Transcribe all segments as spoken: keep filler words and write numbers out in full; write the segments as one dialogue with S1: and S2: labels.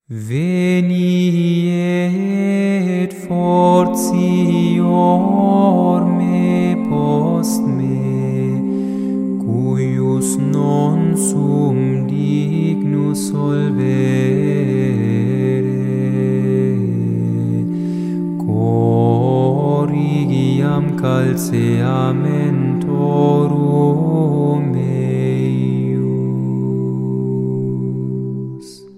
S1: Veniet fortior me post me, cuius non sum dignus solvere, corrigiam calceamentorum eius.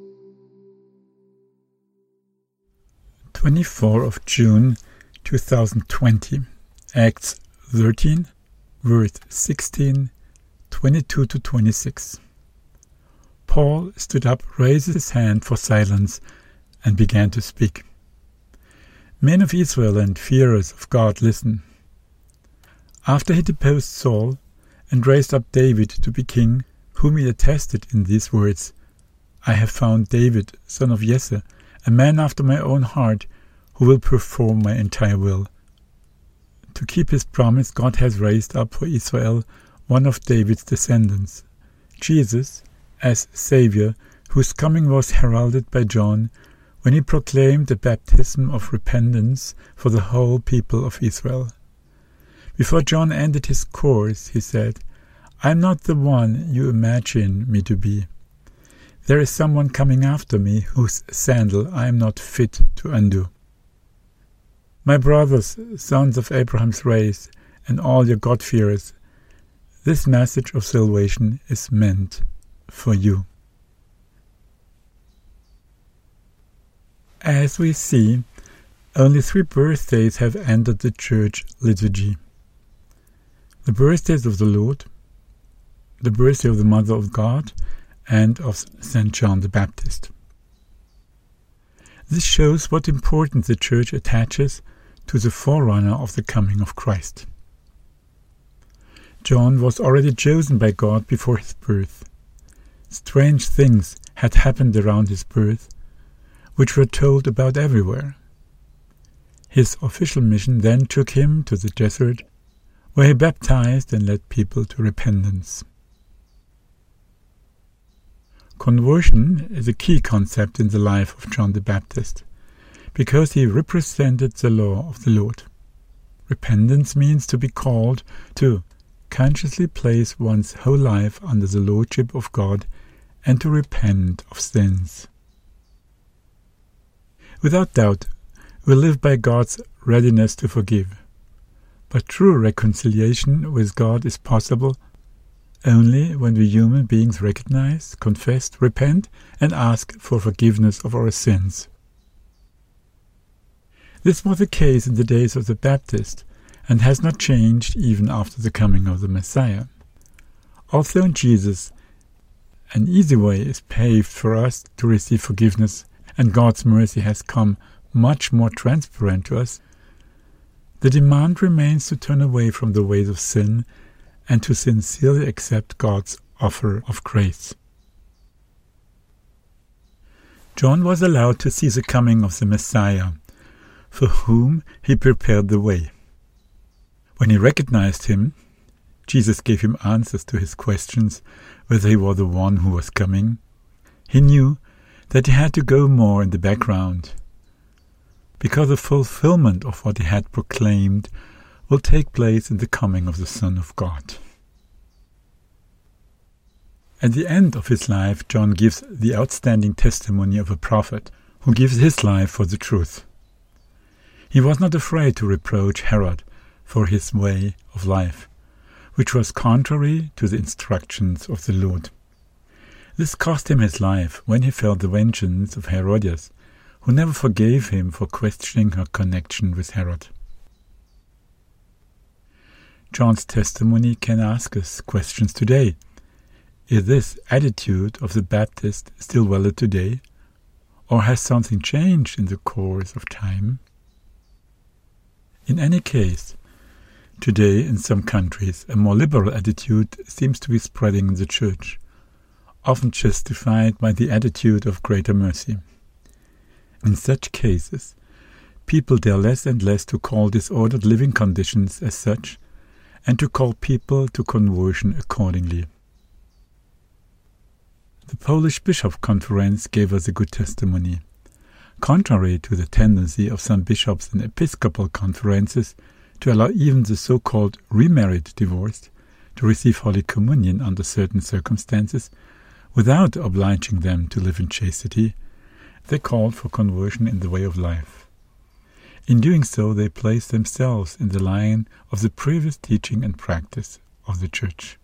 S2: twenty-fourth of June two thousand twenty, Acts thirteen, verse sixteen, twenty-two to twenty-six. Paul stood up, raised his hand for silence, and began to speak. Men of Israel and fearers of God, listen. After he deposed Saul and raised up David to be king, whom he attested in these words, I have found David, son of Jesse, a man after my own heart, who will perform my entire will. To keep his promise, God has raised up for Israel one of David's descendants, Jesus, as Savior, whose coming was heralded by John when he proclaimed the baptism of repentance for the whole people of Israel. Before John ended his course, he said, I am not the one you imagine me to be. There is someone coming after me whose sandal I am not fit to undo. My brothers, sons of Abraham's race, and all your God-fearers, this message of salvation is meant for you. As we see, only three birthdays have entered the church liturgy. The birthdays of the Lord, the birthday of the Mother of God, and of Saint John the Baptist. This shows what importance the Church attaches to the forerunner of the coming of Christ. John was already chosen by God before his birth. Strange things had happened around his birth, which were told about everywhere. His official mission then took him to the desert, where he baptized and led people to repentance. Conversion is a key concept in the life of John the Baptist, because he represented the law of the Lord. Repentance means to be called to consciously place one's whole life under the lordship of God and to repent of sins. Without doubt, we live by God's readiness to forgive, but true reconciliation with God is possible only when we human beings recognize, confess, repent, and ask for forgiveness of our sins. This was the case in the days of the Baptist, and has not changed even after the coming of the Messiah. Also in Jesus, an easy way is paved for us to receive forgiveness, and God's mercy has come much more transparent to us. The demand remains to turn away from the ways of sin and to sincerely accept God's offer of grace. John was allowed to see the coming of the Messiah, for whom he prepared the way. When he recognized him, Jesus gave him answers to his questions whether he was the one who was coming. He knew that he had to go more in the background, because the fulfillment of what he had proclaimed will take place in the coming of the Son of God. At the end of his life, John gives the outstanding testimony of a prophet who gives his life for the truth. He was not afraid to reproach Herod for his way of life, which was contrary to the instructions of the Lord. This cost him his life when he felt the vengeance of Herodias, who never forgave him for questioning her connection with Herod. John's testimony can ask us questions today. Is this attitude of the Baptist still valid today, or has something changed in the course of time? In any case, today in some countries a more liberal attitude seems to be spreading in the Church, often justified by the attitude of greater mercy. In such cases, people dare less and less to call disordered living conditions as such, and to call people to conversion accordingly. The Polish Bishop Conference gave us a good testimony. Contrary to the tendency of some bishops in episcopal conferences to allow even the so-called remarried divorced to receive Holy Communion under certain circumstances without obliging them to live in chastity, they called for conversion in the way of life. In doing so, they placed themselves in the line of the previous teaching and practice of the Church.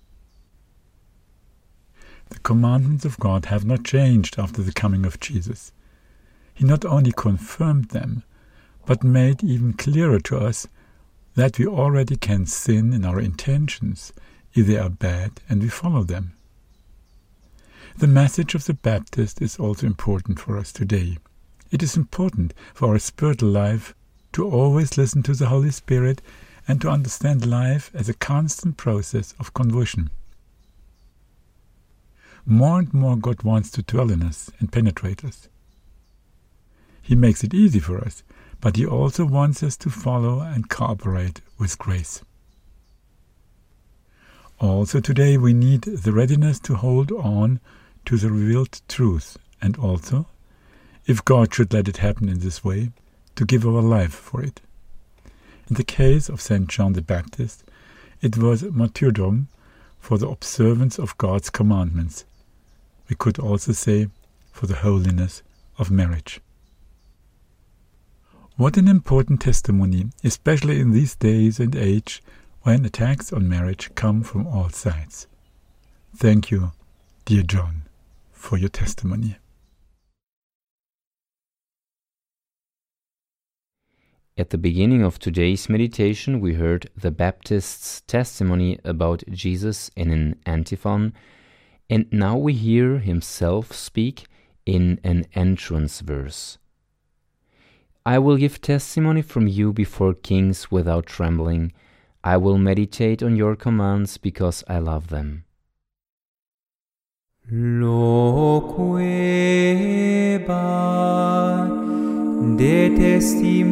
S2: The commandments of God have not changed after the coming of Jesus. He not only confirmed them, but made even clearer to us that we already can sin in our intentions if they are bad and we follow them. The message of the Baptist is also important for us today. It is important for our spiritual life to always listen to the Holy Spirit and to understand life as a constant process of conversion. More and more God wants to dwell in us and penetrate us. He makes it easy for us, but He also wants us to follow and cooperate with grace. Also today we need the readiness to hold on to the revealed truth, and also, if God should let it happen in this way, to give our life for it. In the case of Saint John the Baptist, it was martyrdom for the observance of God's commandments. We could also say, for the holiness of marriage. What an important testimony, especially in these days and age when attacks on marriage come from all sides. Thank you, dear John, for your testimony.
S3: At the beginning of today's meditation, we heard the Baptist's testimony about Jesus in an antiphon, and now we hear himself speak in an entrance verse. I will give testimony from you before kings without trembling. I will meditate on your commands because I love them.
S1: Loquebat de testimoniis